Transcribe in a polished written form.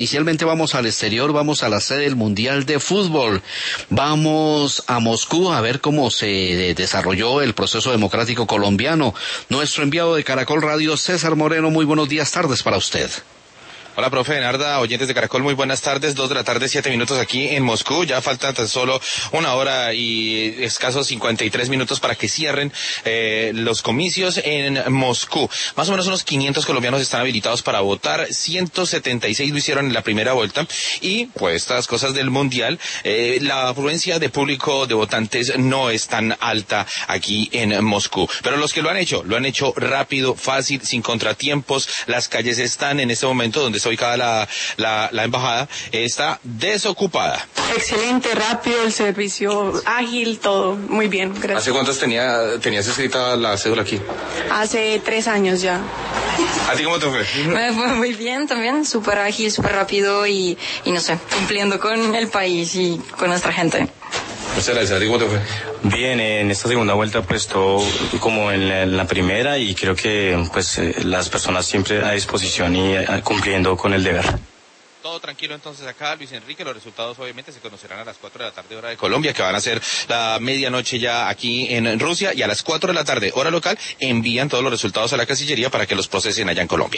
Inicialmente vamos al exterior, vamos a la sede del Mundial de Fútbol. Vamos a Moscú a ver cómo se desarrolló el proceso democrático colombiano. Nuestro enviado de Caracol Radio, César Moreno, muy buenos días, tardes para usted. Hola, profe Narda, oyentes de Caracol, muy buenas tardes, 2 de la tarde, 7 minutos aquí en Moscú, ya falta tan solo 1 hora y escasos 53 minutos para que cierren los comicios en Moscú. Más o menos unos 500 colombianos están habilitados para votar, 176 lo hicieron en la primera vuelta y, pues, estas cosas del Mundial, la afluencia de público de votantes no es tan alta aquí en Moscú. Pero los que lo han hecho rápido, fácil, sin contratiempos, las calles están en este momento donde está ubicada la embajada, está desocupada. Excelente, rápido, el servicio ágil, todo muy bien, gracias. ¿Hace cuántos tenías escrita la cédula aquí? Hace 3 años ya. ¿A ti cómo te fue? Me fue muy bien también, súper ágil, súper rápido y no sé, cumpliendo con el país y con nuestra gente. Muchas gracias. ¿A ti cómo te fue? Bien, en esta segunda vuelta pues todo como en la primera y creo que pues las personas siempre a disposición y cumpliendo con el deber. Todo tranquilo entonces acá, Luis Enrique. Los resultados obviamente se conocerán a las 4 de la tarde hora de Colombia, que van a ser la medianoche ya aquí en Rusia, y a las 4 de la tarde hora local envían todos los resultados a la Cancillería para que los procesen allá en Colombia.